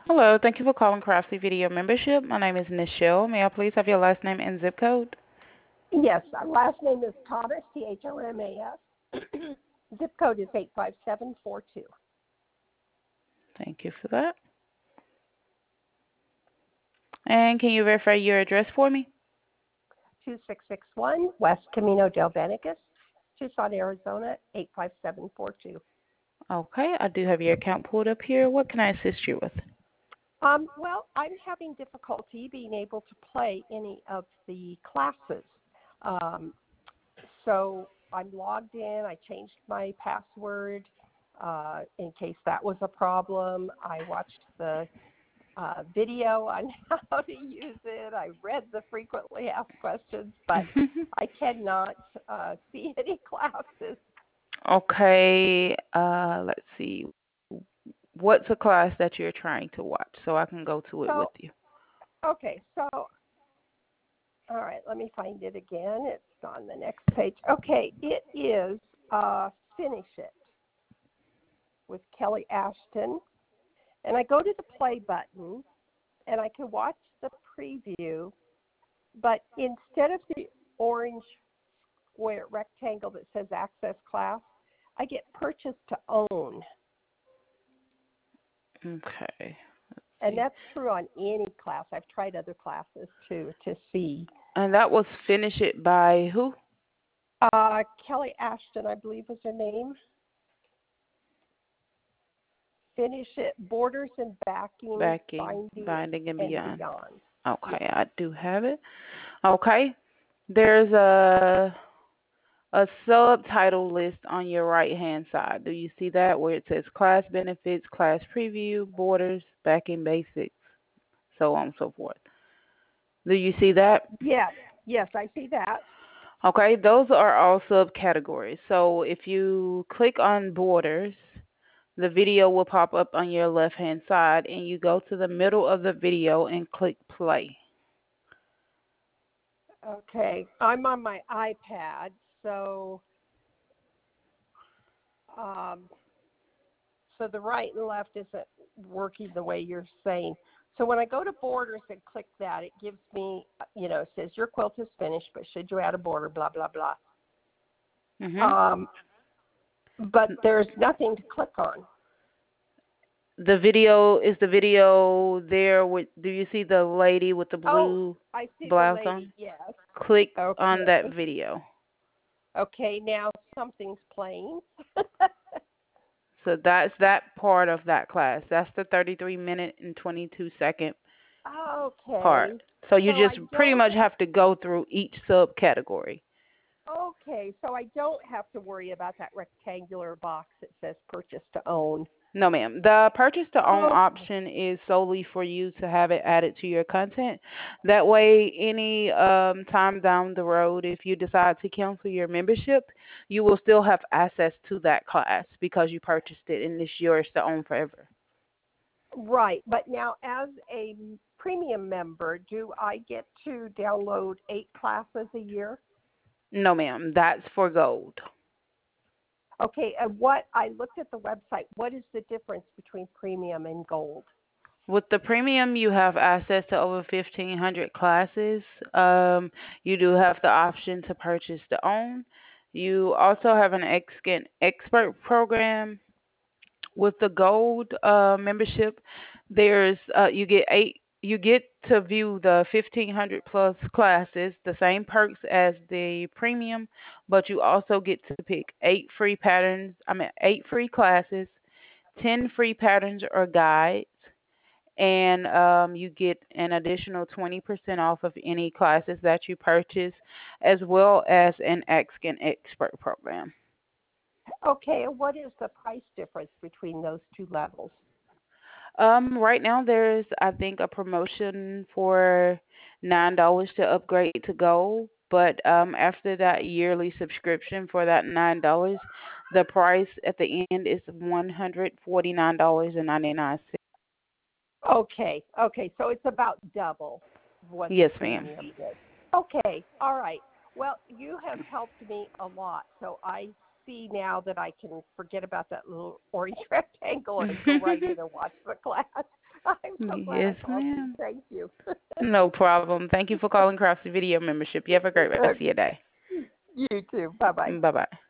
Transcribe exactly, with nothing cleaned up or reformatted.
Hello, thank you for calling Craftsy Video Membership. My name is Nichelle. May I please have your last name and zip code? Yes, our last name is Thomas, T H O M A S. Zip code is eight five seven four two. Thank you for that. And can you verify your address for me? two six six one West Camino del Venegas, Tucson, Arizona, eight five seven four two. Okay, I do have your account pulled up here. What can I assist you with? Um, well, I'm having difficulty being able to play any of the classes. Um, so I'm logged in. I changed my password uh, in case that was a problem. I watched the uh, video on how to use it. I read the frequently asked questions, but I cannot uh, see any classes. Okay, uh, let's see. What's a class that you're trying to watch so I can go to it with So, you? okay, so, all right, let me find it again. It's on the next page. Okay, it is uh, Finish It with Kelly Ashton. And I go to the play button, and I can watch the preview, but instead of the orange square rectangle that says Access Class, I get Purchase to Own. Okay. And that's true on any class. I've tried other classes too to see. And that was Finish It by who? Uh, Kelly Ashton, I believe was her name. Finish It, Borders and Backing, Backing, Binding, Binding and and Beyond. Beyond. Okay, Yes. I do have it. Okay. There's a a subtitle list on your right hand side. Do you see that where it says class benefits, class preview, borders, backing basics, so on and so forth? Do you see that? Yes, yes, I see that. Okay, those are all subcategories. So if you click on borders, the video will pop up on your left hand side and you go to the middle of the video and click play. Okay, I'm on my iPad, so um, so the right and left isn't working the way you're saying. So when I go to borders and click that, it gives me, you know, it says your quilt is finished, but should you add a border, blah, blah, blah. Mhm. Um, but there's nothing to click on. The video is the video there with do you see the lady with the Oh, blue I see the blouse lady, on? yes. Click on Okay. that video. Okay, now something's playing. So that's that part of that class. That's the thirty-three minute and twenty-two second part. Okay. So you So I just pretty don't much have to go through each subcategory. Okay, so I don't have to worry about that rectangular box that says purchase to own. No, ma'am. The purchase to own Oh, option is solely for you to have it added to your content. That way, any um, time down the road, if you decide to cancel your membership, you will still have access to that class because you purchased it and it's yours to own forever. right. But now, as a premium member, do I get to download eight classes a year? No, ma'am. That's for gold. Okay, and what I looked at the website, what is the difference between premium and gold? With the premium, you have access to over fifteen hundred classes. Um, you do have the option to purchase to own. You also have an ex- expert program. With the gold uh, membership, there's uh, you get eight. You get to view the fifteen hundred plus classes, the same perks as the premium, but you also get to pick eight free patterns. I mean, eight free classes, ten free patterns or guides, and um, you get an additional twenty percent off of any classes that you purchase, as well as an Ask an Expert program. Okay, and what is the price difference between those two levels? Um, right now there's I think a promotion for nine dollars to upgrade to gold, but um after that yearly subscription for that nine dollars, the price at the end is one hundred forty nine dollars and ninety nine cents. Okay, okay, so it's about double what the Yes, ma'am. premium is. Okay, all right. Well, you have helped me a lot, so I see now that I can forget about that little orange rectangle and go right in and watch the class. I'm so glad I Yes, called you. ma'am. Thank you. No problem. Thank you for calling Craftsy Video Membership. You have a great rest of your day. You too. Bye bye. Bye bye.